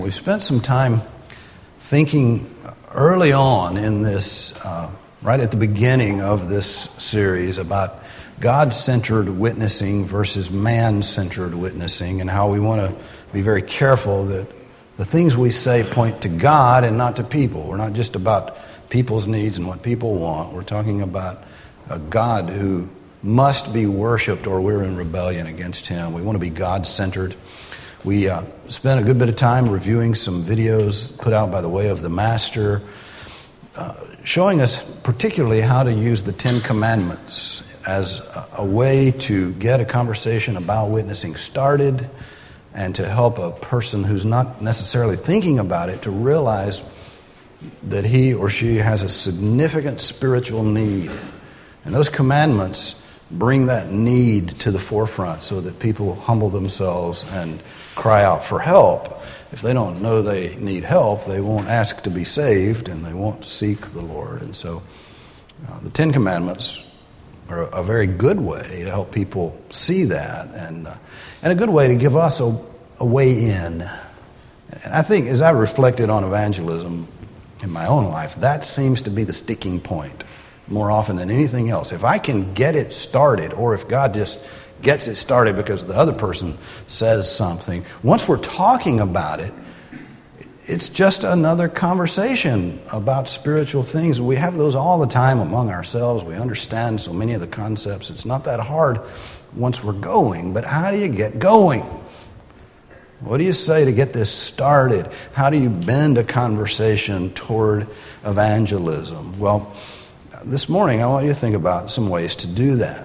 We've spent some time thinking early on in this, right at the beginning of this series, about God-centered witnessing versus man-centered witnessing, and how we want to be very careful that the things we say point to God and not to people. We're not just about people's needs and what people want. We're talking about a God who must be worshipped or we're in rebellion against Him. We want to be God-centered. We spent a good bit of time reviewing some videos put out by the Way of the Master, showing us particularly how to use the Ten Commandments as a way to get a conversation about witnessing started and to help a person who's not necessarily thinking about it to realize that he or she has a significant spiritual need. And those commandments bring that need to the forefront so that people humble themselves and cry out for help. If they don't know they need help, they won't ask to be saved and they won't seek the Lord. And so the Ten Commandments are a very good way to help people see that and a good way to give us a way in. And I think as I reflected on evangelism in my own life, that seems to be the sticking point more often than anything else. If I can get it started, or if God just gets it started because the other person says something, once we're talking about it, it's just another conversation about spiritual things. We have those all the time among ourselves. We understand so many of the concepts. It's not that hard once we're going, but how do you get going? What do you say to get this started? How do you bend a conversation toward evangelism? Well, this morning I want you to think about some ways to do that.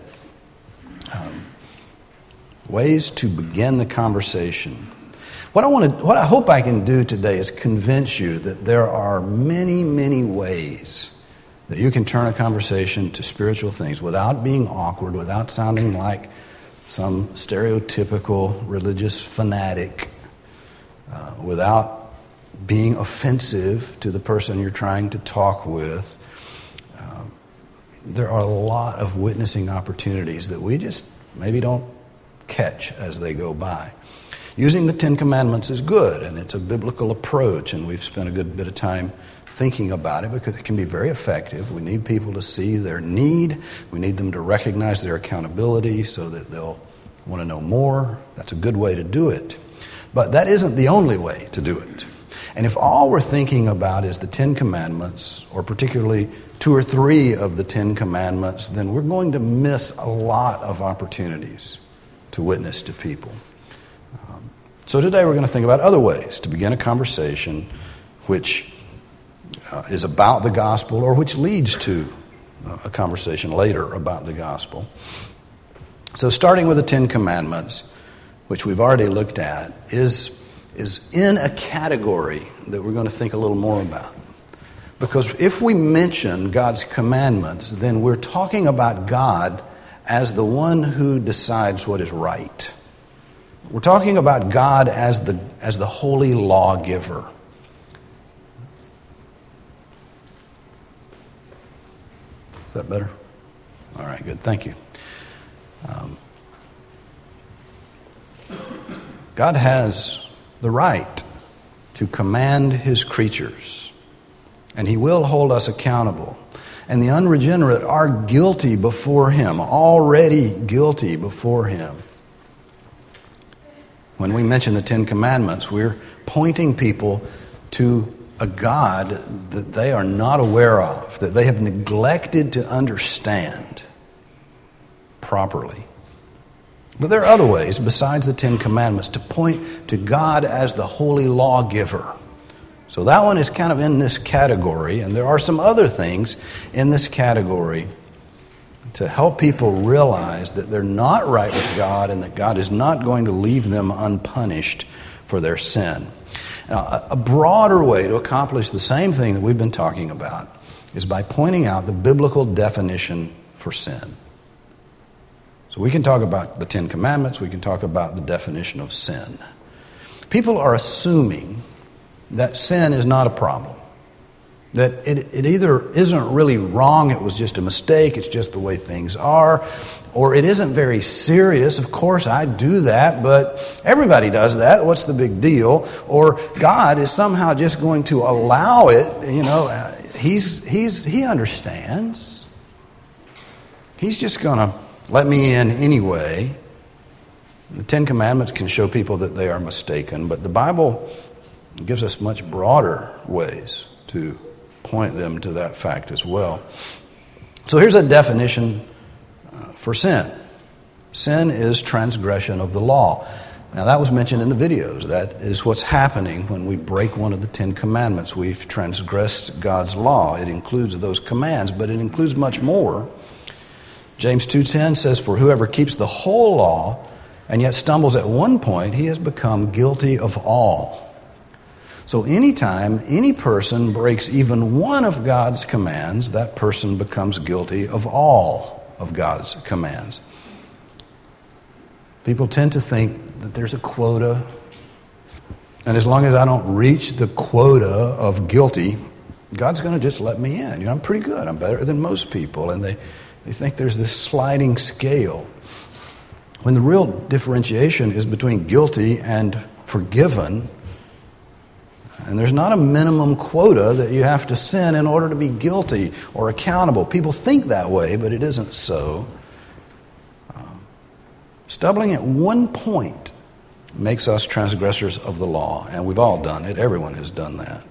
Ways to begin the conversation. What I hope I can do today is convince you that there are many, many ways that you can turn a conversation to spiritual things without being awkward, without sounding like some stereotypical religious fanatic, without being offensive to the person you're trying to talk with. There are a lot of witnessing opportunities that we just maybe don't catch as they go by. Using the Ten Commandments is good, and it's a biblical approach, and we've spent a good bit of time thinking about it because it can be very effective. We need people to see their need. We need them to recognize their accountability so that they'll want to know more. That's a good way to do it. But that isn't the only way to do it. And if all we're thinking about is the Ten Commandments, or particularly 2 or 3 of the Ten Commandments, then we're going to miss a lot of opportunities to witness to people. So today we're going to think about other ways to begin a conversation which is about the gospel or which leads to a conversation later about the gospel. So starting with the Ten Commandments, which we've already looked at, is in a category that we're going to think a little more about. Because if we mention God's commandments, then we're talking about God as the one who decides what is right. We're talking about God as the holy lawgiver. Is that better? All right, good. Thank you. God has the right to command His creatures, and He will hold us accountable. And the unregenerate are guilty before Him, already guilty before Him. When we mention the Ten Commandments, we're pointing people to a God that they are not aware of, that they have neglected to understand properly. But there are other ways besides the Ten Commandments to point to God as the holy lawgiver. So that one is kind of in this category, and there are some other things in this category to help people realize that they're not right with God and that God is not going to leave them unpunished for their sin. Now, a broader way to accomplish the same thing that we've been talking about is by pointing out the biblical definition for sin. So we can talk about the Ten Commandments, we can talk about the definition of sin. People are assuming that sin is not a problem. That it either isn't really wrong, it was just a mistake, it's just the way things are, or it isn't very serious. Of course, I do that, but everybody does that. What's the big deal? Or God is somehow just going to allow it. He understands. He's just going to let me in anyway. The Ten Commandments can show people that they are mistaken, but the Bible gives us much broader ways to point them to that fact as well. So here's a definition for sin. Sin is transgression of the law. Now that was mentioned in the videos. That is what's happening when we break one of the Ten Commandments. We've transgressed God's law. It includes those commands, but it includes much more. James 2:10 says, "For whoever keeps the whole law and yet stumbles at one point, he has become guilty of all." So anytime any person breaks even one of God's commands, that person becomes guilty of all of God's commands. People tend to think that there's a quota, and as long as I don't reach the quota of guilty, God's going to just let me in. I'm pretty good. I'm better than most people. And they think there's this sliding scale, when the real differentiation is between guilty and forgiven. And there's not a minimum quota that you have to sin in order to be guilty or accountable. People think that way, but it isn't so. Stumbling at one point makes us transgressors of the law, and we've all done it. Everyone has done that.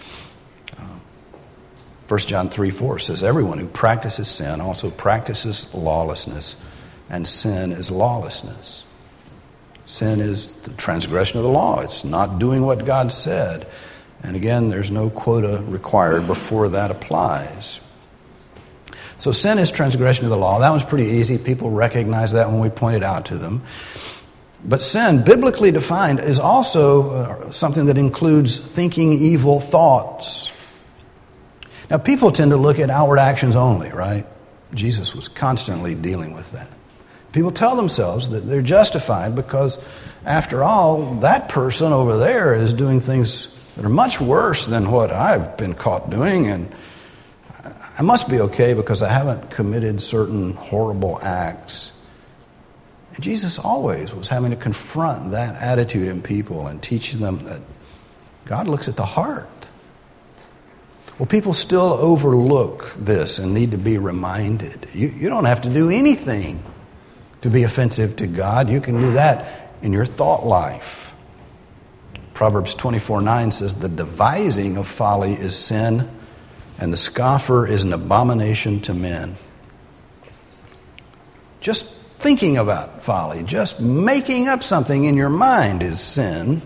1 John 3:4 says, "Everyone who practices sin also practices lawlessness, and sin is lawlessness." Sin is the transgression of the law. It's not doing what God said. And again, there's no quota required before that applies. So sin is transgression of the law. That was pretty easy. People recognize that when we point it out to them. But sin, biblically defined, is also something that includes thinking evil thoughts. Now, people tend to look at outward actions only, right? Jesus was constantly dealing with that. People tell themselves that they're justified because, after all, that person over there is doing things that are much worse than what I've been caught doing, and I must be okay because I haven't committed certain horrible acts. And Jesus always was having to confront that attitude in people and teach them that God looks at the heart. Well, people still overlook this and need to be reminded. You don't have to do anything to be offensive to God. You can do that in your thought life. Proverbs 24:9 says, "The devising of folly is sin, and the scoffer is an abomination to men." Just thinking about folly, just making up something in your mind is sin.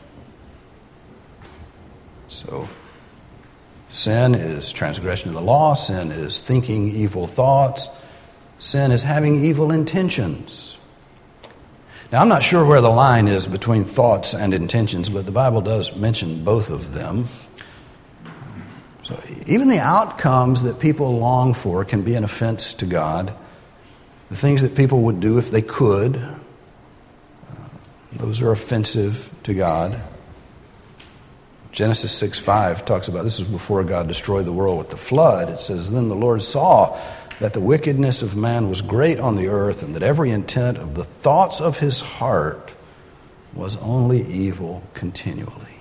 So, sin is transgression of the law. Sin is thinking evil thoughts. Sin is having evil intentions. Now, I'm not sure where the line is between thoughts and intentions, but the Bible does mention both of them. So even the outcomes that people long for can be an offense to God. The things that people would do if they could, those are offensive to God. Genesis 6:5 talks about, this is before God destroyed the world with the flood. It says, "Then the Lord saw that the wickedness of man was great on the earth, and that every intent of the thoughts of his heart was only evil continually."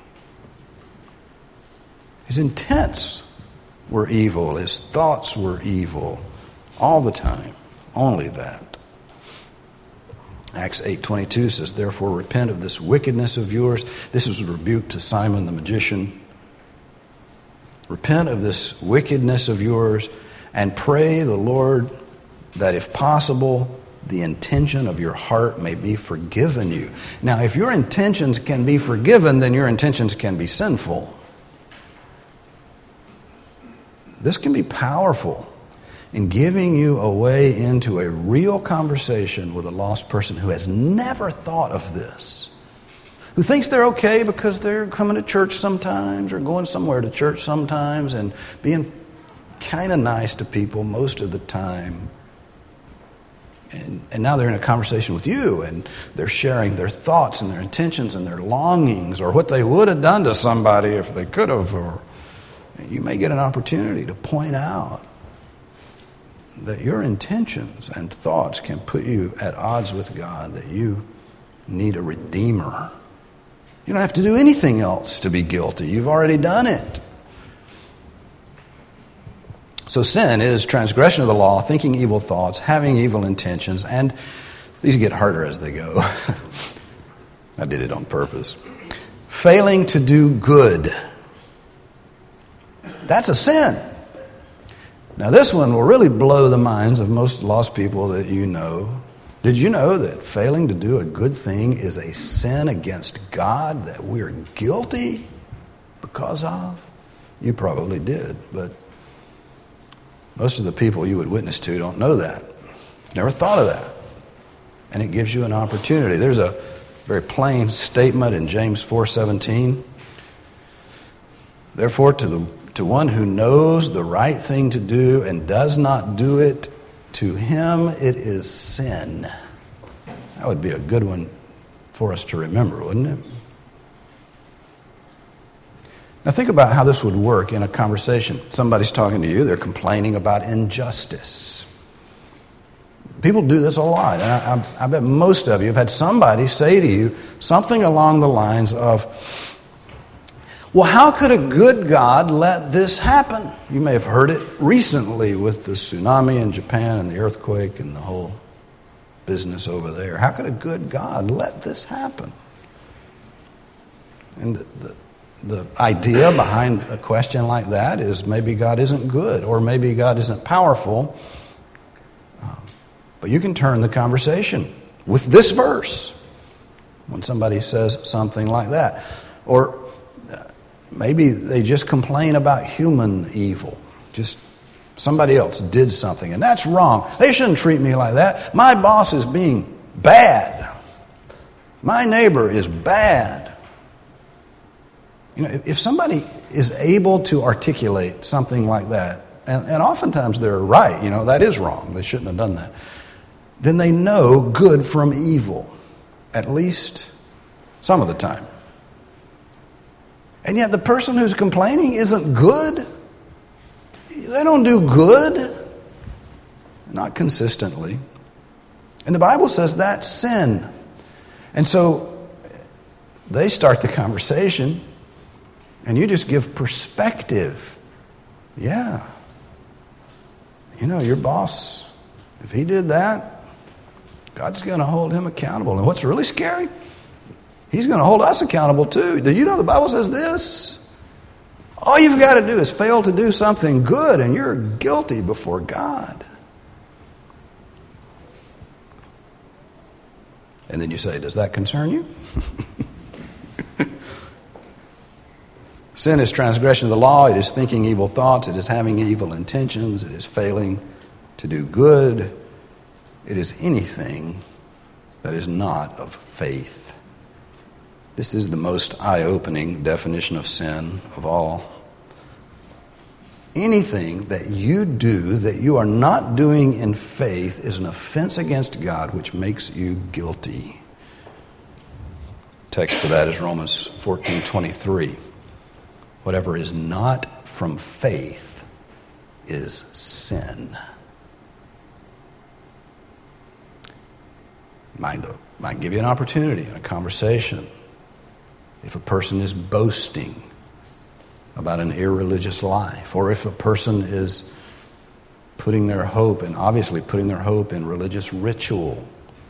His intents were evil. His thoughts were evil all the time. Only that. Acts 8:22 says, "Therefore repent of this wickedness of yours." This was a rebuke to Simon the magician. "Repent of this wickedness of yours and pray the Lord that, if possible, the intention of your heart may be forgiven you." Now, if your intentions can be forgiven, then your intentions can be sinful. This can be powerful in giving you a way into a real conversation with a lost person who has never thought of this, who thinks they're okay because they're coming to church sometimes or going somewhere to church sometimes and being kind of nice to people most of the time. And now they're in a conversation with you, and they're sharing their thoughts and their intentions and their longings, or what they would have done to somebody if they could have, or you may get an opportunity to point out that your intentions and thoughts can put you at odds with God, that you need a redeemer. You don't have to do anything else to be guilty. You've already done it. So sin is transgression of the law, thinking evil thoughts, having evil intentions, and these get harder as they go. I did it on purpose. Failing to do good. That's a sin. Now this one will really blow the minds of most lost people that you know. Did you know that failing to do a good thing is a sin against God that we're guilty because of? You probably did, but most of the people you would witness to don't know that. Never thought of that. And it gives you an opportunity. There's a very plain statement in James 4:17. Therefore, to one who knows the right thing to do and does not do it, to him it is sin. That would be a good one for us to remember, wouldn't it? Now think about how this would work in a conversation. Somebody's talking to you, they're complaining about injustice. People do this a lot, and I bet most of you have had somebody say to you something along the lines of, well, how could a good God let this happen? You may have heard it recently with the tsunami in Japan and the earthquake and the whole business over there. How could a good God let this happen? And the idea behind a question like that is maybe God isn't good, or maybe God isn't powerful. But you can turn the conversation with this verse when somebody says something like that. Or maybe they just complain about human evil. Just somebody else did something, and that's wrong. They shouldn't treat me like that. My boss is being bad. My neighbor is bad. You know, if somebody is able to articulate something like that, and oftentimes they're right, you know, that is wrong. They shouldn't have done that. Then they know good from evil, at least some of the time. And yet the person who's complaining isn't good. They don't do good. Not consistently. And the Bible says that's sin. And so they start the conversation, and you just give perspective. Yeah. You know, your boss, if he did that, God's going to hold him accountable. And what's really scary, he's going to hold us accountable too. Do you know the Bible says this? All you've got to do is fail to do something good, and you're guilty before God. And then you say, does that concern you? Sin is transgression of the law. It is thinking evil thoughts. It is having evil intentions. It is failing to do good. It is anything that is not of faith. This is the most eye-opening definition of sin of all. Anything that you do that you are not doing in faith is an offense against God, which makes you guilty. Text for that is Romans 14:23. Whatever is not from faith is sin. Might give you an opportunity in a conversation. If a person is boasting about an irreligious life, or if a person is putting their hope, and obviously putting their hope in religious ritual,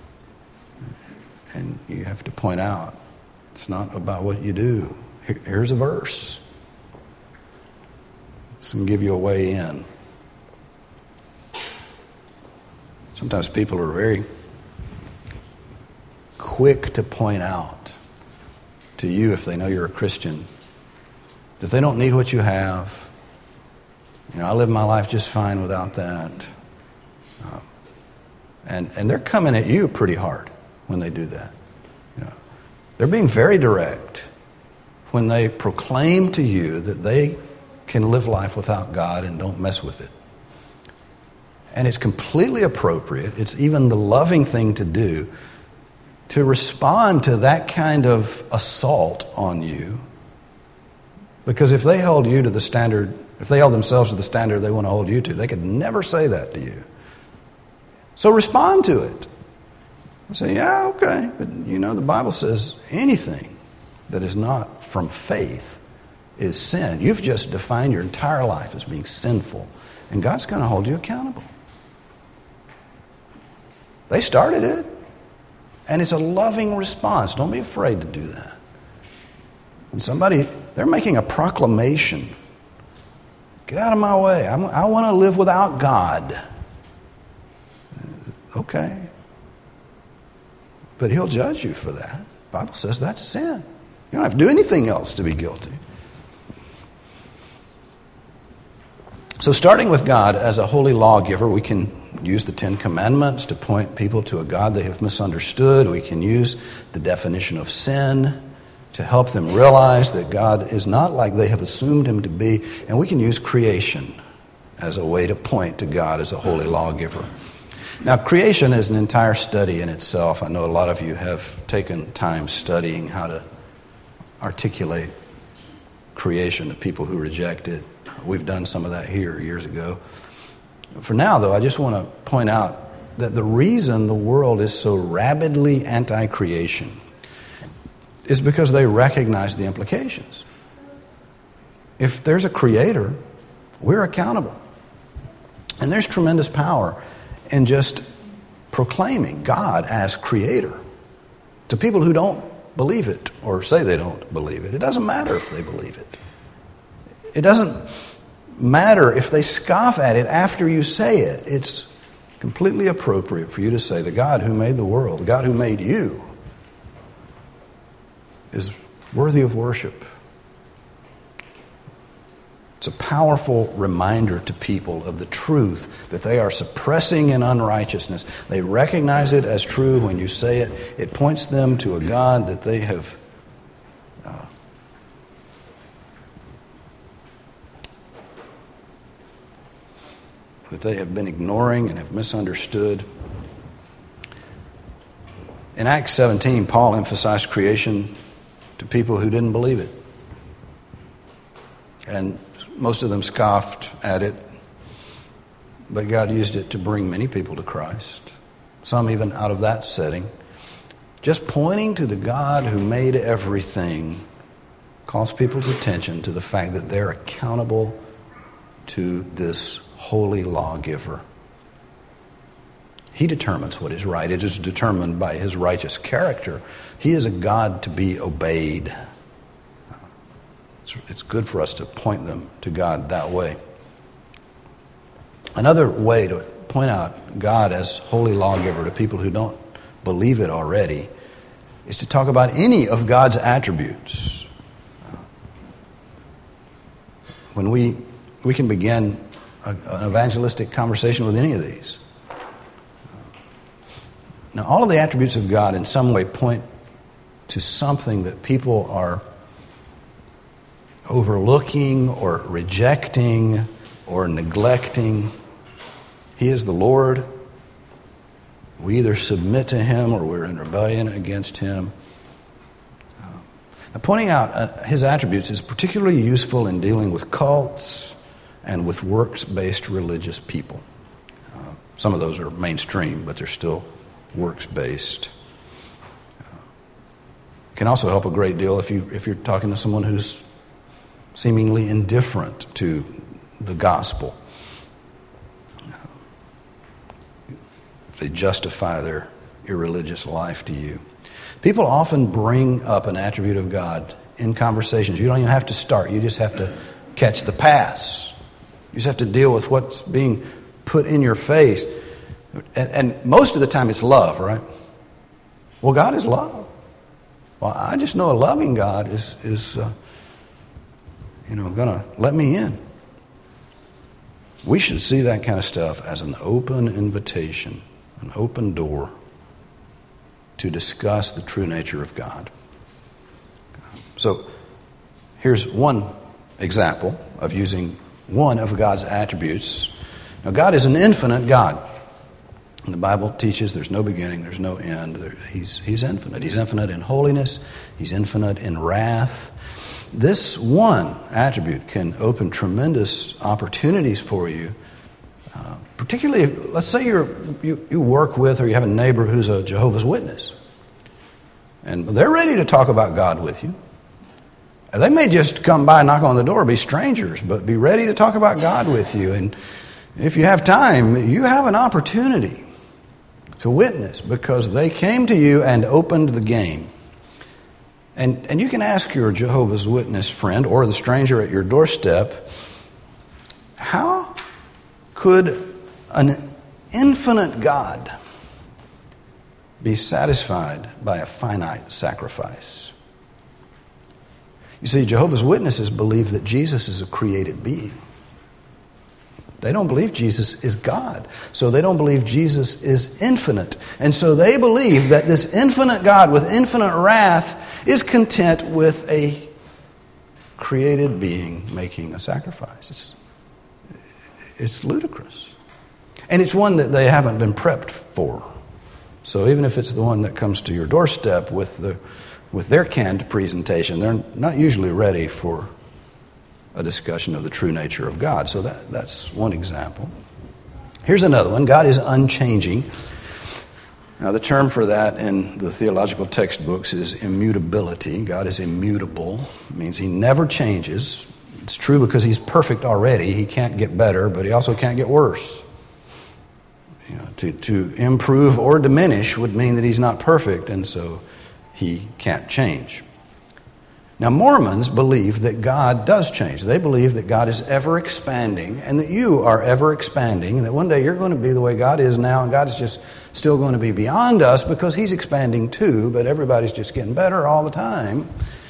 and you have to point out, it's not about what you do. Here's a verse. This can give you a way in. Sometimes people are very quick to point out to you, if they know you're a Christian, that they don't need what you have. You know, I live my life just fine without that. And they're coming at you pretty hard when they do that. You know, they're being very direct when they proclaim to you that they can live life without God and don't mess with it. And it's completely appropriate. It's even the loving thing to do to respond to that kind of assault on you Because if they held you to the standard, if they held themselves to the standard they want to hold you to, they could never say that to you. So respond to it. Say, yeah, okay, but the Bible says anything that is not from faith is sin. You've just defined your entire life as being sinful, and God's going to hold you accountable. They started it, and it's a loving response. Don't be afraid to do that. When they're making a proclamation, get out of my way. I want to live without God. Okay. But he'll judge you for that. The Bible says that's sin. You don't have to do anything else to be guilty. So starting with God as a holy lawgiver, we can use the Ten Commandments to point people to a God they have misunderstood. We can use the definition of sin to help them realize that God is not like they have assumed him to be. And we can use creation as a way to point to God as a holy lawgiver. Now, creation is an entire study in itself. I know a lot of you have taken time studying how to articulate creation to people who reject it. We've done some of that here years ago. For now, though, I just want to point out that the reason the world is so rabidly anti-creation is because they recognize the implications. If there's a creator, we're accountable. And there's tremendous power in just proclaiming God as creator to people who don't believe it or say they don't believe it. It doesn't matter if they believe it. It doesn't matter if they scoff at it after you say it. It's completely appropriate for you to say the God who made the world, the God who made you, is worthy of worship. It's a powerful reminder to people of the truth that they are suppressing in unrighteousness. They recognize it as true when you say it. It points them to a God that they have been ignoring and have misunderstood. In Acts 17, Paul emphasized creation to people who didn't believe it. And most of them scoffed at it, but God used it to bring many people to Christ, some even out of that setting. Just pointing to the God who made everything calls people's attention to the fact that they're accountable to this holy lawgiver. He determines what is right. It is determined by his righteous character. He is a God to be obeyed. It's good for us to point them to God that way. Another way to point out God as holy lawgiver to people who don't believe it already is to talk about any of God's attributes. When we can begin an evangelistic conversation with any of these. Now, all of the attributes of God in some way point to something that people are overlooking or rejecting or neglecting. He is the Lord. We either submit to him or we're in rebellion against him. Now, pointing out his attributes is particularly useful in dealing with cults and with works-based religious people. Some of those are mainstream, but they're still works-based. Can also help a great deal if you're talking to someone who's seemingly indifferent to the gospel. If they justify their irreligious life to you. People often bring up an attribute of God in conversations. You don't even have to start. You just have to catch the pass. You just have to deal with what's being put in your face. And most of the time it's love, right? Well, God is love. Well, I just know a loving God is going to let me in. We should see that kind of stuff as an open invitation, an open door to discuss the true nature of God. So here's one example of using one of God's attributes. Now, God is an infinite God. And the Bible teaches there's no beginning, there's no end. He's infinite. He's infinite in holiness. He's infinite in wrath. this one attribute can open tremendous opportunities for you. Particularly, let's say you work with or you have a neighbor who's a Jehovah's Witness. And they're ready to talk about God with you. And they may just come by, knock on the door, be strangers, but be ready to talk about God with you. And if you have time, you have an opportunity to witness because they came to you and opened the game. And you can ask your Jehovah's Witness friend or the stranger at your doorstep, how could an infinite God be satisfied by a finite sacrifice? You see, Jehovah's Witnesses believe that Jesus is a created being. They don't believe Jesus is God. So they don't believe Jesus is infinite. And so they believe that this infinite God with infinite wrath is content with a created being making a sacrifice. It's ludicrous. And it's one that they haven't been prepped for. So even if it's the one that comes to your doorstep with their canned presentation, they're not usually ready for a discussion of the true nature of God. So that's one example. Here's another one. God is unchanging. Now, the term for that in the theological textbooks is immutability. God is immutable. It means he never changes. It's true because he's perfect already. He can't get better, but he also can't get worse. To improve or diminish would mean that he's not perfect, and so he can't change. Now, Mormons believe that God does change. They believe that God is ever expanding and that you are ever expanding and that one day you're going to be the way God is now and God's just still going to be beyond us because he's expanding too, but everybody's just getting better all the time.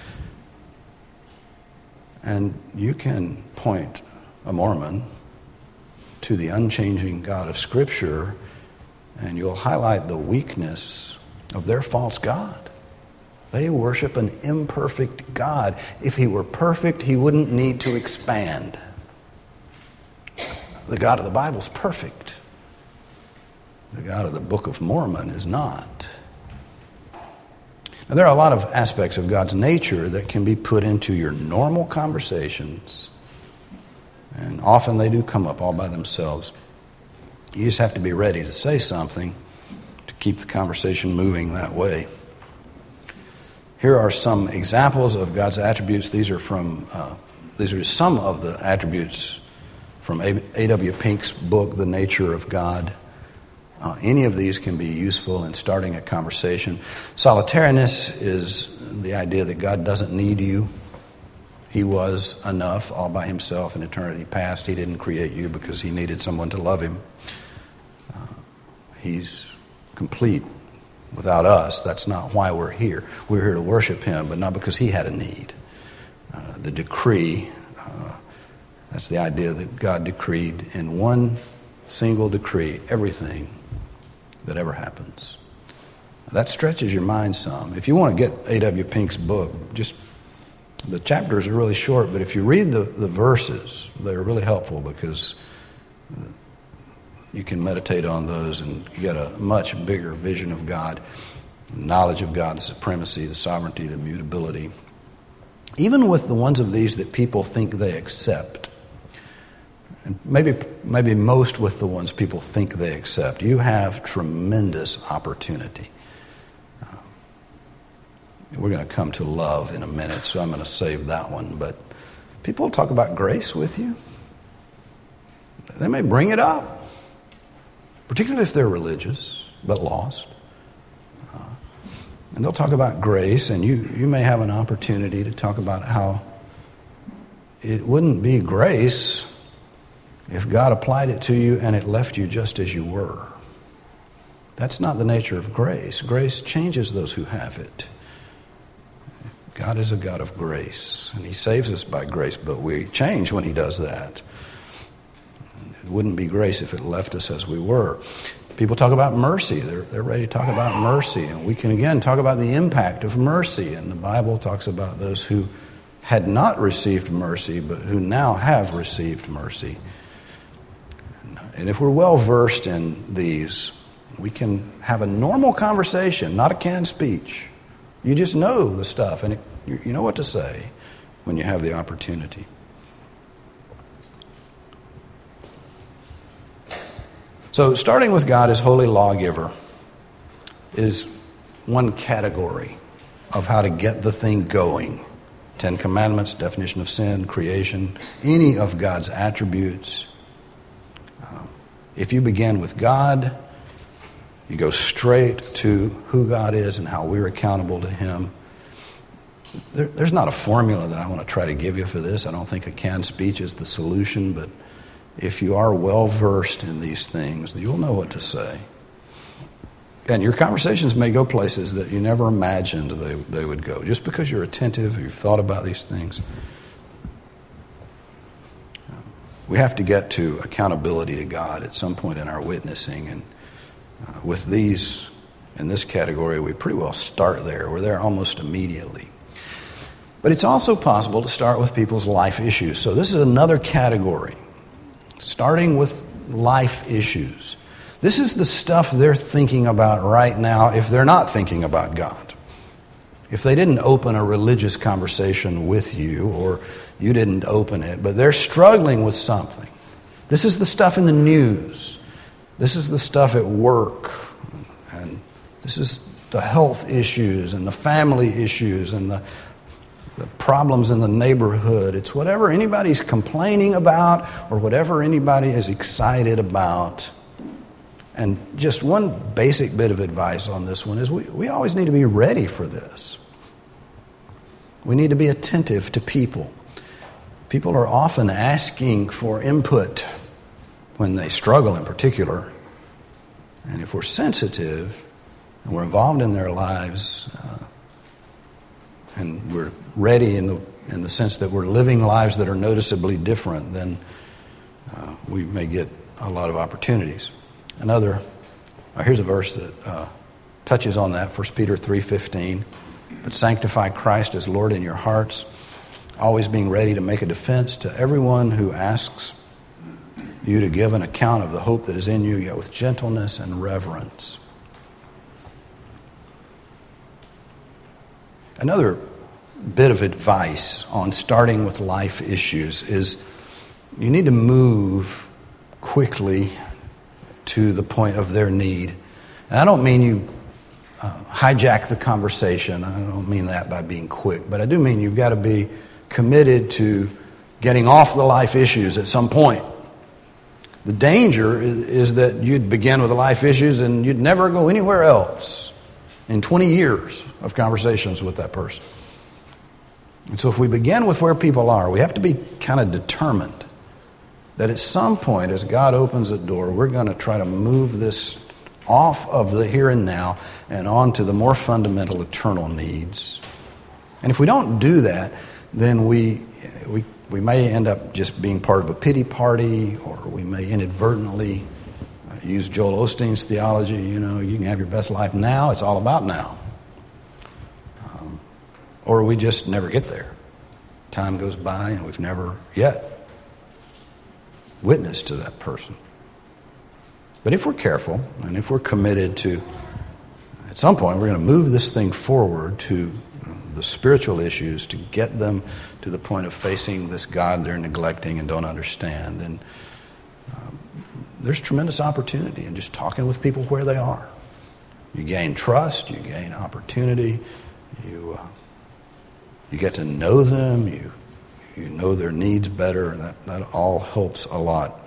And you can point a Mormon to the unchanging God of Scripture and you'll highlight the weakness of their false God. They worship an imperfect God. If he were perfect, he wouldn't need to expand. The God of the Bible is perfect. The God of the Book of Mormon is not. Now, there are a lot of aspects of God's nature that can be put into your normal conversations, and often they do come up all by themselves. You just have to be ready to say something to keep the conversation moving that way. Here are some examples of God's attributes. These are some of the attributes from A.W. Pink's book, The Nature of God. Any of these can be useful in starting a conversation. Solitariness is the idea that God doesn't need you. He was enough all by himself in eternity past. He didn't create you because he needed someone to love him. He's complete without us. That's not why we're here. We're here to worship him, but not because he had a need. The decree, that's the idea that God decreed in one single decree everything that ever happens. That stretches your mind some. If you want to get A.W. Pink's book, the chapters are really short, but if you read the verses, they're really helpful because you can meditate on those and get a much bigger vision of God, knowledge of God, the supremacy, the sovereignty, the immutability. Even with the ones of these that people think they accept, and maybe most with the ones people think they accept, you have tremendous opportunity. We're going to come to love in a minute, so I'm going to save that one. But people talk about grace with you. They may bring it up, particularly if they're religious but lost. And they'll talk about grace, and you may have an opportunity to talk about how it wouldn't be grace if God applied it to you and it left you just as you were. That's not the nature of grace. Grace changes those who have it. God is a God of grace, and he saves us by grace, but we change when he does that. It wouldn't be grace if it left us as we were. People talk about mercy. They're ready to talk about mercy, and we can again talk about the impact of mercy, and the Bible talks about those who had not received mercy, but who now have received mercy. And if we're well versed in these, we can have a normal conversation, not a canned speech. You just know the stuff, and you know what to say. when you have the opportunity. So starting with God as holy lawgiver is one category of how to get the thing going. 10 Commandments, definition of sin, creation, any of God's attributes. If you begin with God, you go straight to who God is and how we're accountable to Him. There's not a formula that I want to try to give you for this. I don't think a canned speech is the solution, but if you are well versed in these things, you'll know what to say. And your conversations may go places that you never imagined they would go, just because you're attentive, you've thought about these things. We have to get to accountability to God at some point in our witnessing, and with these, in this category, we pretty well start there. We're there almost immediately. But it's also possible to start with people's life issues. So this is another category, starting with life issues. This is the stuff they're thinking about right now if they're not thinking about God. If they didn't open a religious conversation with you, or you didn't open it, but they're struggling with something. This is the stuff in the news. This is the stuff at work. And this is the health issues and the family issues and the problems in the neighborhood. It's whatever anybody's complaining about or whatever anybody is excited about. And just one basic bit of advice on this one is we always need to be ready for this. We need to be attentive to people. People are often asking for input when they struggle in particular. And if we're sensitive and we're involved in their lives, and we're ready in the sense that we're living lives that are noticeably different, then we may get a lot of opportunities. Here's a verse that touches on that, 1 Peter 3:15. But sanctify Christ as Lord in your hearts, always being ready to make a defense to everyone who asks you to give an account of the hope that is in you, yet with gentleness and reverence. Another bit of advice on starting with life issues is you need to move quickly to the point of their need. And I don't mean you hijack the conversation. I don't mean that by being quick, but I do mean you've got to be committed to getting off the life issues at some point. The danger is that you'd begin with the life issues and you'd never go anywhere else in 20 years of conversations with that person. And so if we begin with where people are, we have to be kind of determined that at some point, as God opens the door, we're going to try to move this off of the here and now and on to the more fundamental eternal needs. And if we don't do that, then we may end up just being part of a pity party, or we may inadvertently use Joel Osteen's theology, you can have your best life now, it's all about now. Or we just never get there. Time goes by and we've never yet witnessed to that person. But if we're careful and if we're committed to, at some point, we're going to move this thing forward to the spiritual issues to get them to the point of facing this God they're neglecting and don't understand, then there's tremendous opportunity in just talking with people where they are. You gain trust, you gain opportunity, you get to know them, you know their needs better, and that all helps a lot.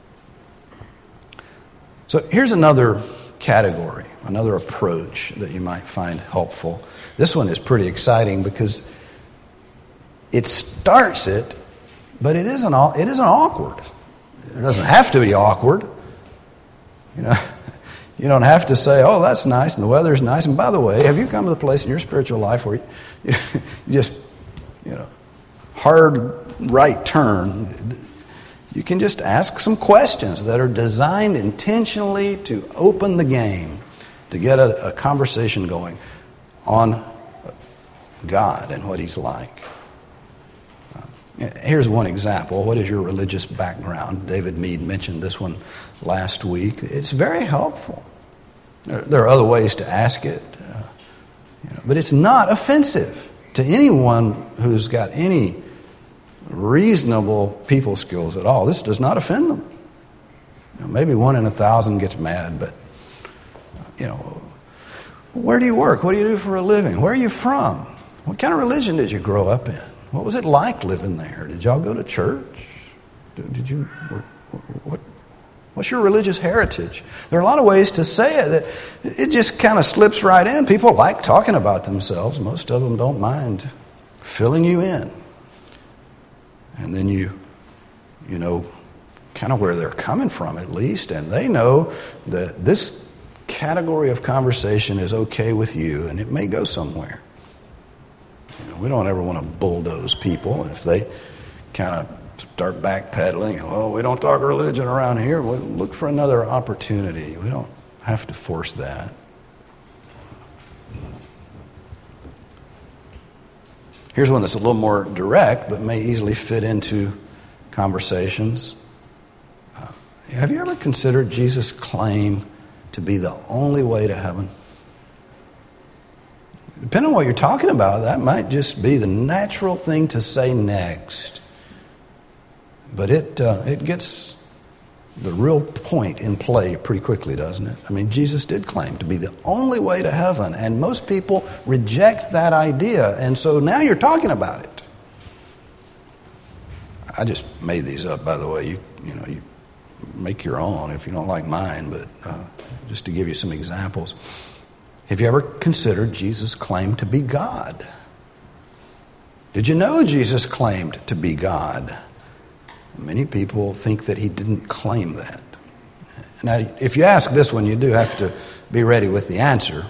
So here's another category, another approach that you might find helpful. This one is pretty exciting because it starts it, but it isn't awkward. It doesn't have to be awkward. You don't have to say, "Oh, that's nice, and the weather's nice." And by the way, have you come to the place in your spiritual life where you just, hard right turn? You can just ask some questions that are designed intentionally to open the game, to get a conversation going on God and what He's like. Here's one example. What is your religious background? David Mead mentioned this one last week. It's very helpful. There are other ways to ask it, but it's not offensive to anyone who's got any reasonable people skills at all. This does not offend them. Maybe 1 in 1,000 gets mad, but, where do you work? What do you do for a living? Where are you from? What kind of religion did you grow up in? What was it like living there? Did y'all go to church? What's your religious heritage? There are a lot of ways to say it that it just kind of slips right in. People like talking about themselves. Most of them don't mind filling you in. And then you know kind of where they're coming from at least, and they know that this category of conversation is okay with you, and it may go somewhere. We don't ever want to bulldoze people if they kind of start backpedaling. Well, we don't talk religion around here. We'll look for another opportunity. We don't have to force that. Here's one that's a little more direct, but may easily fit into conversations. Have you ever considered Jesus' claim to be the only way to heaven? Depending on what you're talking about, that might just be the natural thing to say next. But it gets the real point in play pretty quickly, doesn't it? I mean, Jesus did claim to be the only way to heaven, and most people reject that idea, and so now you're talking about it. I just made these up, by the way. You make your own if you don't like mine, but just to give you some examples. Have you ever considered Jesus' claim to be God? Did you know Jesus claimed to be God? Many people think that he didn't claim that. Now, if you ask this one, you do have to be ready with the answer.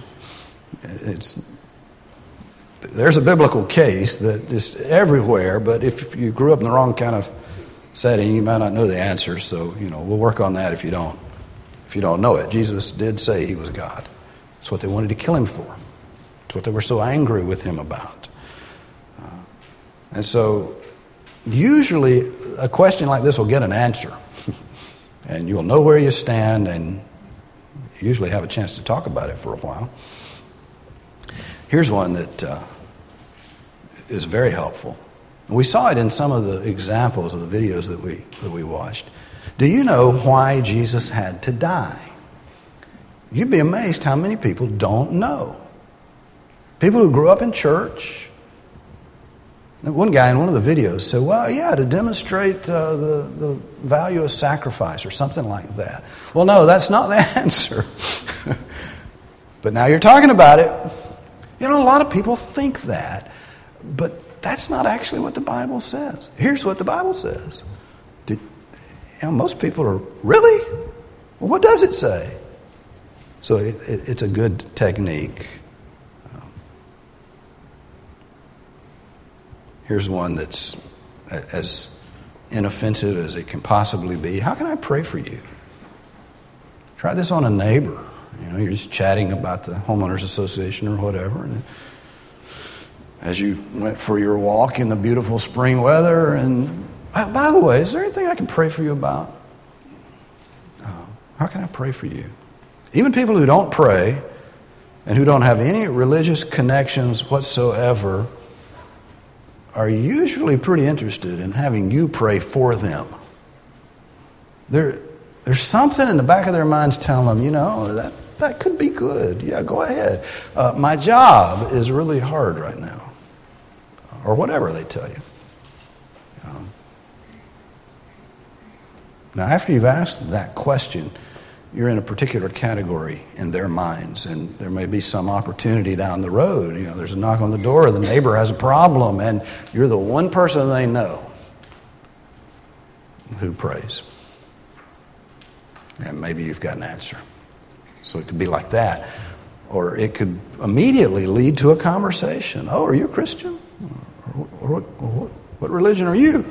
There's a biblical case that is everywhere, but if you grew up in the wrong kind of setting, you might not know the answer. So, we'll work on that if you don't know it. Jesus did say he was God. That's what they wanted to kill him for. It's what they were so angry with him about. And so, usually, a question like this will get an answer. And you'll know where you stand, and usually have a chance to talk about it for a while. Here's one that is very helpful. We saw it in some of the examples of the videos that we watched. Do you know why Jesus had to die? You'd be amazed how many people don't know. People who grew up in church. One guy in one of the videos said, to demonstrate the value of sacrifice or something like that. Well, no, that's not the answer. But now you're talking about it. A lot of people think that, but that's not actually what the Bible says. Here's what the Bible says. Most people are, really? Well, what does it say? So it's a good technique. Here's one that's as inoffensive as it can possibly be. How can I pray for you? Try this on a neighbor. You're just chatting about the homeowners association or whatever. And as you went for your walk in the beautiful spring weather, and by the way, is there anything I can pray for you about? How can I pray for you? Even people who don't pray and who don't have any religious connections whatsoever are usually pretty interested in having you pray for them. There's something in the back of their minds telling them, that could be good. Yeah, go ahead. My job is really hard right now. Or whatever they tell you. Now, after you've asked that question, you're in a particular category in their minds, and there may be some opportunity down the road. There's a knock on the door, the neighbor has a problem, and you're the one person they know who prays. And maybe you've got an answer. So it could be like that. Or it could immediately lead to a conversation. Oh, are you a Christian? Or what religion are you?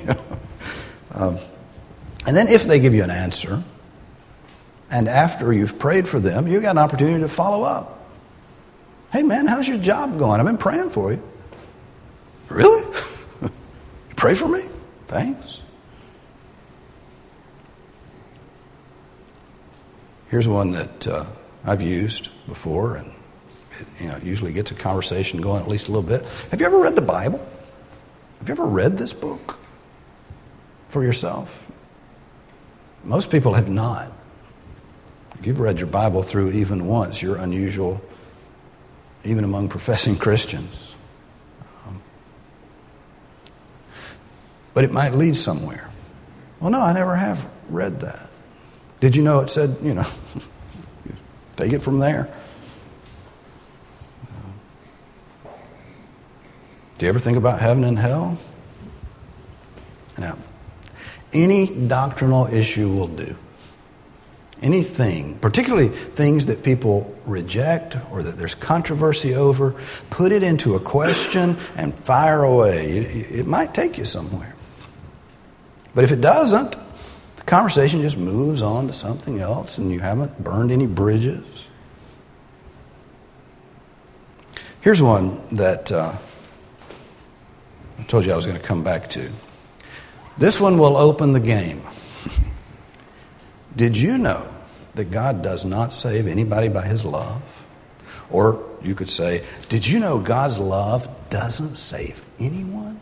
And then if they give you an answer, and after you've prayed for them, you've got an opportunity to follow up. Hey man, how's your job going? I've been praying for you. Really? You pray for me? Thanks. Here's one that I've used before, and it usually gets a conversation going at least a little bit. Have you ever read the Bible? Have you ever read this book? for yourself? Most people have not. If you've read your Bible through even once, you're unusual, even among professing Christians. But it might lead somewhere. Well, no, I never have read that. Did you know it said, take it from there? Do you ever think about heaven and hell? Now, any doctrinal issue will do. Anything, particularly things that people reject or that there's controversy over, put it into a question and fire away. It might take you somewhere. But if it doesn't, the conversation just moves on to something else and you haven't burned any bridges. Here's one that I told you I was going to come back to. This one will open the game. Did you know that God does not save anybody by his love? Or you could say, did you know God's love doesn't save anyone?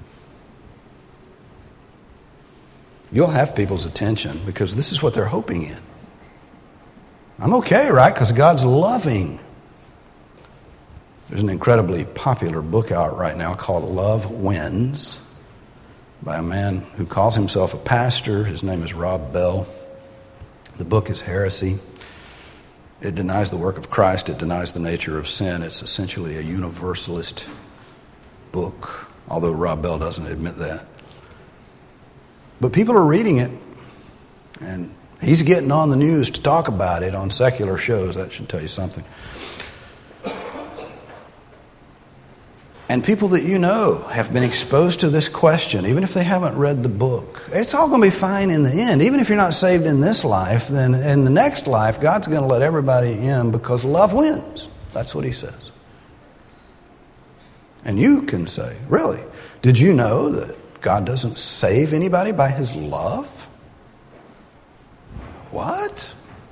You'll have people's attention because this is what they're hoping in. I'm okay, right? Because God's loving. There's an incredibly popular book out right now called Love Wins by a man who calls himself a pastor. His name is Rob Bell. The book is heresy. It denies the work of Christ. It denies the nature of sin. It's essentially a universalist book, although Rob Bell doesn't admit that. But people are reading it, and he's getting on the news to talk about it on secular shows. That should tell you something. And people that you know have been exposed to this question, even if they haven't read the book. It's all going to be fine in the end. Even if you're not saved in this life, then in the next life, God's going to let everybody in because love wins. That's what he says. And you can say, really, did you know that God doesn't save anybody by his love? What?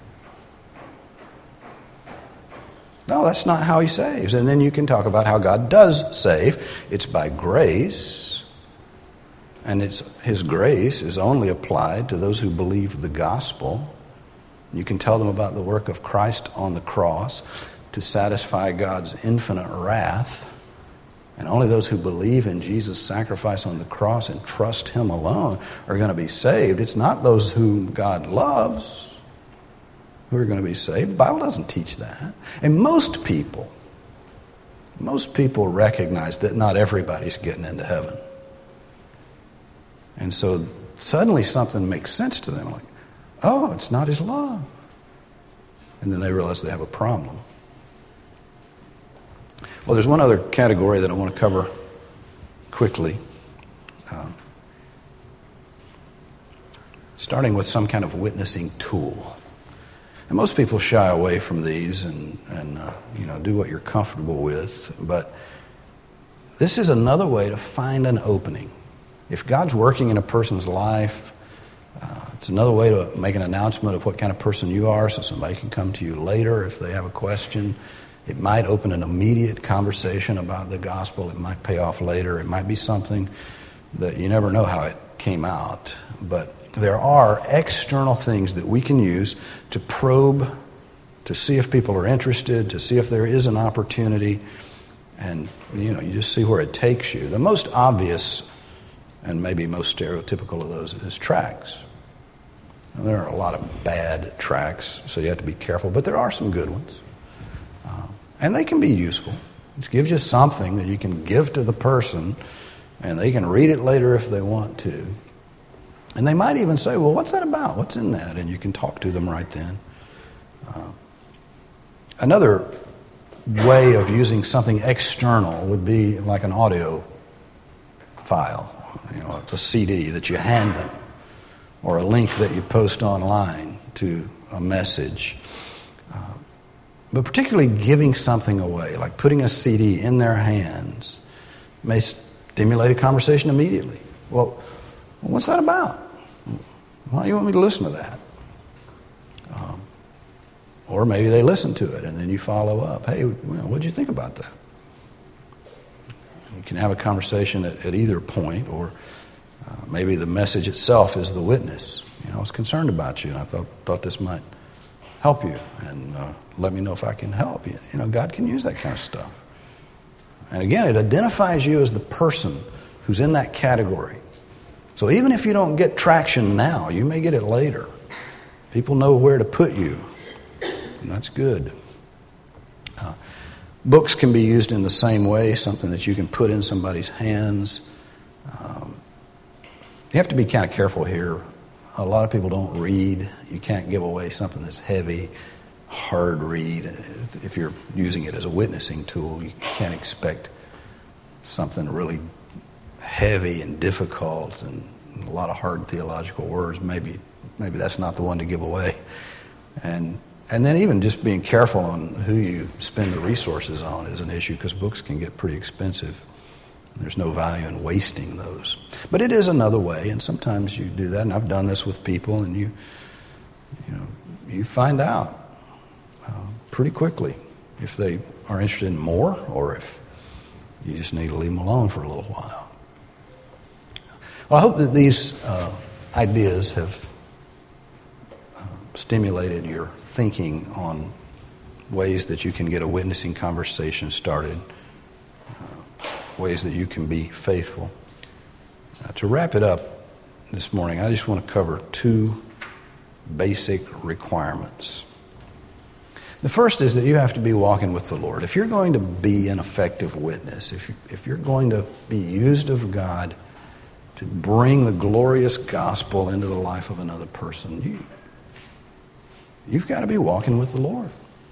No, that's not how he saves. And then you can talk about how God does save. It's by grace. And his grace is only applied to those who believe the gospel. You can tell them about the work of Christ on the cross to satisfy God's infinite wrath. And only those who believe in Jesus' sacrifice on the cross and trust him alone are going to be saved. It's not those whom God loves who are going to be saved. The Bible doesn't teach that. And most people recognize that not everybody's getting into heaven. And so suddenly something makes sense to them. Like, oh, it's not his love. And then they realize they have a problem. Well, there's one other category that I want to cover quickly. Starting with some kind of witnessing tool. And most people shy away from these and do what you're comfortable with. But this is another way to find an opening. If God's working in a person's life, it's another way to make an announcement of what kind of person you are so somebody can come to you later if they have a question. It might open an immediate conversation about the gospel. It might pay off later. It might be something that you never know how it came out. But there are external things that we can use to probe, to see if people are interested, to see if there is an opportunity. And, you just see where it takes you. The most obvious and maybe most stereotypical of those is tracts. Now, there are a lot of bad tracts, so you have to be careful. But there are some good ones. And they can be useful. It gives you something that you can give to the person, and they can read it later if they want to. And they might even say, well, what's that about? What's in that? And you can talk to them right then. Another way of using something external would be like an audio file, a CD that you hand them, or a link that you post online to a message. But particularly giving something away, like putting a CD in their hands, may stimulate a conversation immediately. Well, what's that about? Why do you want me to listen to that? Or maybe they listen to it and then you follow up. Hey, what did you think about that? You can have a conversation at either point, or Maybe the message itself is the witness. I was concerned about you, and I thought this might help you, and let me know if I can help you. God can use that kind of stuff. And again, it identifies you as the person who's in that category. So even if you don't get traction now, you may get it later. People know where to put you, and that's good. Books can be used in the same way, something that you can put in somebody's hands. You have to be kind of careful here. A lot of people don't read. You can't give away something that's heavy, hard read. If you're using it as a witnessing tool, you can't expect something really heavy and difficult and a lot of hard theological words. Maybe that's not the one to give away. And then even just being careful on who you spend the resources on is an issue, because books can get pretty expensive. There's no value in wasting those. But it is another way, and sometimes you do that, and I've done this with people, and you find out pretty quickly if they are interested in more or if you just need to leave them alone for a little while. Well, I hope that these ideas have stimulated your thinking on ways that you can get a witnessing conversation started, ways that you can be faithful. To wrap it up this morning, I just want to cover two basic requirements. The first is that you have to be walking with the Lord. If you're going to be an effective witness, if you're going to be used of God to bring the glorious gospel into the life of another person, you've got to be walking with the Lord.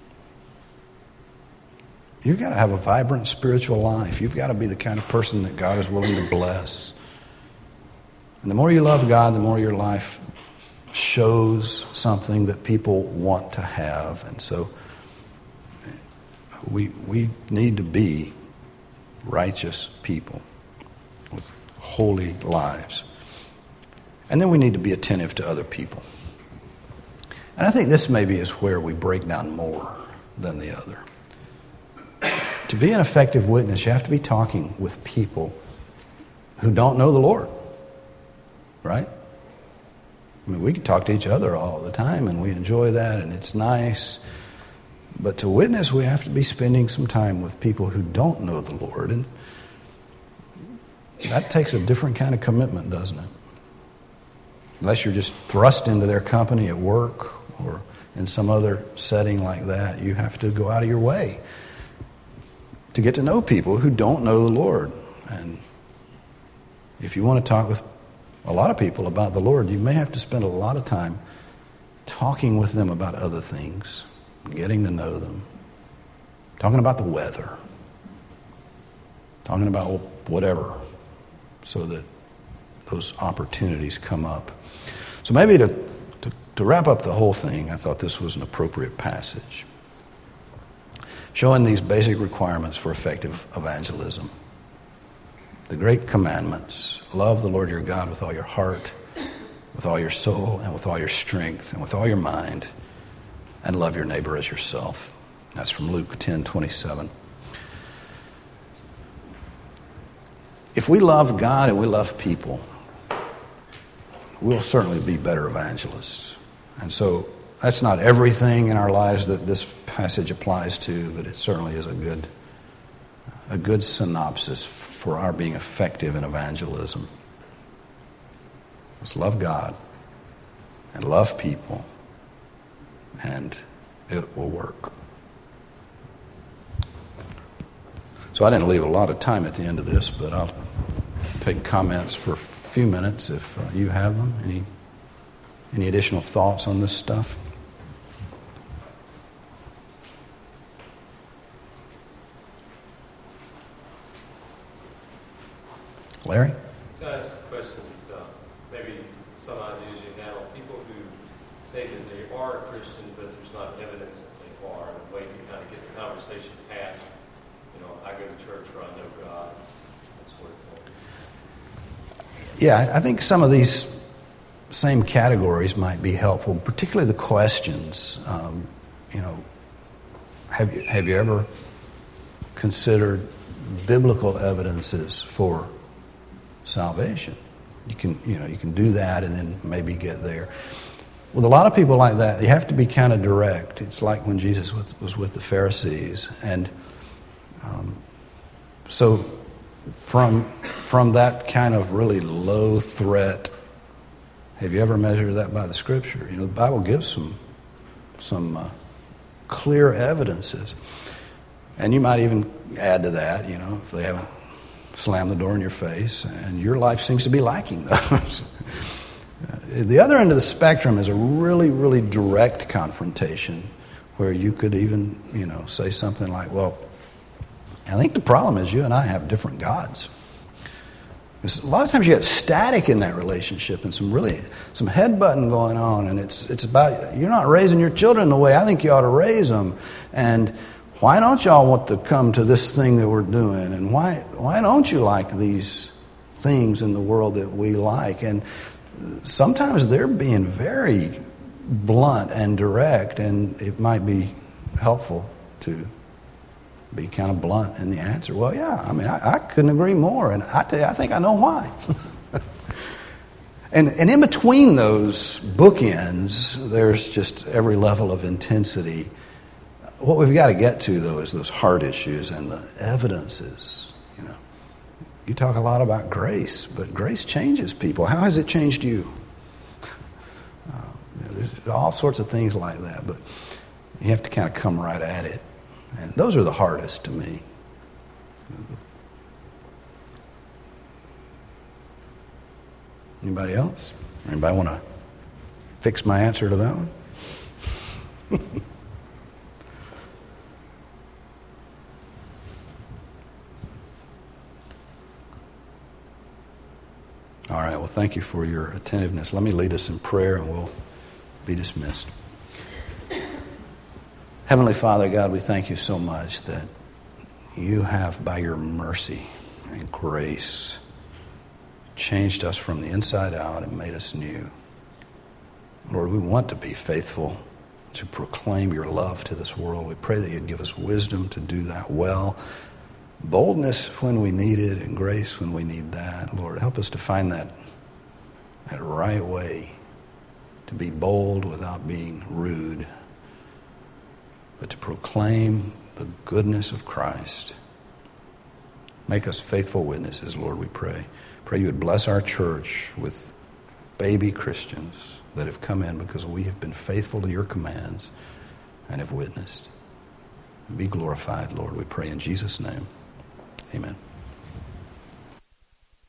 You've got to have a vibrant spiritual life. You've got to be the kind of person that God is willing to bless. And the more you love God, the more your life shows something that people want to have. And so we need to be righteous people with holy lives. And then we need to be attentive to other people. And I think this maybe is where we break down more than the other. To be an effective witness, you have to be talking with people who don't know the Lord, right? I mean, we can talk to each other all the time, and we enjoy that, and it's nice. But to witness, we have to be spending some time with people who don't know the Lord, and that takes a different kind of commitment, doesn't it? Unless you're just thrust into their company at work or in some other setting like that, you have to go out of your way to get to know people who don't know the Lord. And if you want to talk with a lot of people about the Lord, you may have to spend a lot of time talking with them about other things, getting to know them, talking about the weather, talking about whatever, so that those opportunities come up. So maybe to wrap up the whole thing, I thought this was an appropriate passage, showing these basic requirements for effective evangelism. The great commandments: love the Lord your God with all your heart, with all your soul, and with all your strength, and with all your mind, and love your neighbor as yourself. That's from Luke 10:27. If we love God and we love people, we'll certainly be better evangelists. And so that's not everything in our lives that this passage applies to, but it certainly is a good synopsis for our being effective in evangelism. Let's love God and love people, and it will work. So I didn't leave a lot of time at the end of this, but I'll take comments for a few minutes if you have them. Any additional thoughts on this stuff? Larry? Can I ask questions? Maybe some ideas you have on people who say that they are a Christian, but there's not evidence that they are, and a way to kind of get the conversation past, I go to church or I know God, that sort of thing. Yeah, I think some of these same categories might be helpful, particularly the questions. Have you ever considered biblical evidences for salvation? You can do that and then maybe get there. With a lot of people like that, you have to be kind of direct. It's like when Jesus was with the Pharisees. And so from that kind of really low threat, have you ever measured that by the Scripture? The Bible gives some clear evidences. And you might even add to that, if they haven't slammed the door in your face, and your life seems to be lacking those. The other end of the spectrum is a really, really direct confrontation where you could even, say something like, well, I think the problem is you and I have different gods. A lot of times you get static in that relationship and some headbutting going on, and it's about you're not raising your children the way I think you ought to raise them, and why don't y'all want to come to this thing that we're doing, and why don't you like these things in the world that we like? And sometimes they're being very blunt and direct, and it might be helpful to be kind of blunt in the answer. Well, yeah, I couldn't agree more, and I tell you, I think I know why. and in between those bookends, there's just every level of intensity. What we've got to get to, though, is those hard issues and the evidences. You talk a lot about grace, but grace changes people. How has it changed you? There's all sorts of things like that, but you have to kind of come right at it. And those are the hardest to me. Anybody else? Anybody want to fix my answer to that one? All right, well, thank you for your attentiveness. Let me lead us in prayer and we'll be dismissed. Heavenly Father, God, we thank you so much that you have, by your mercy and grace, changed us from the inside out and made us new. Lord, we want to be faithful to proclaim your love to this world. We pray that you'd give us wisdom to do that well, boldness when we need it, and grace when we need that. Lord, help us to find that right way to be bold without being rude, but to proclaim the goodness of Christ. Make us faithful witnesses, Lord, we pray. Pray you would bless our church with baby Christians that have come in because we have been faithful to your commands and have witnessed. Be glorified, Lord, we pray in Jesus' name. Amen.